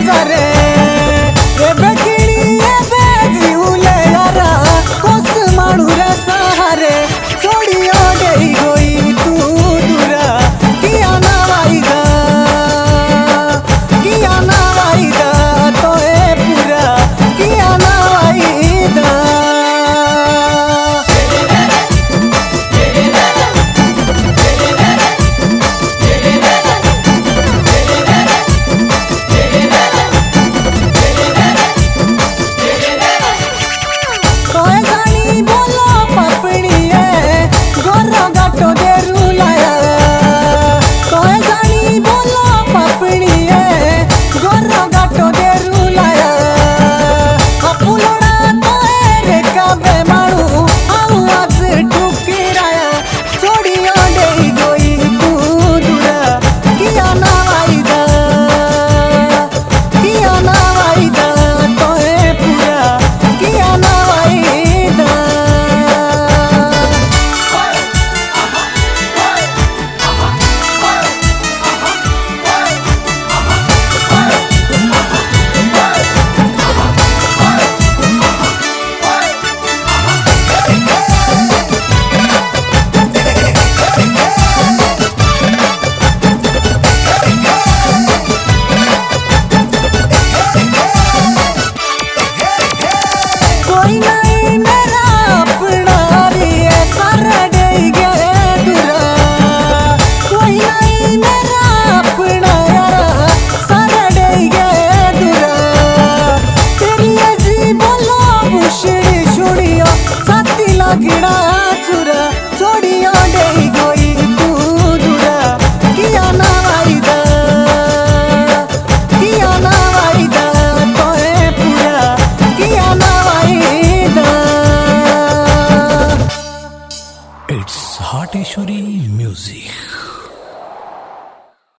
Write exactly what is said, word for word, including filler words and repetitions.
सारे एबे किणी एबे जीवले यारा कोस माणू रे सहारे छोड़ियो देई गई तू दूरा किया ना वाईदा किया ना वाईदा तो ए पूरा किया ना वाईदा गिड़ा चुरा छोड़ियो देई गई तू दूरा किया ना वाईदा किया ना वाईदा तो ए पूरा किया ना वाईदा। It's Hateshwari music.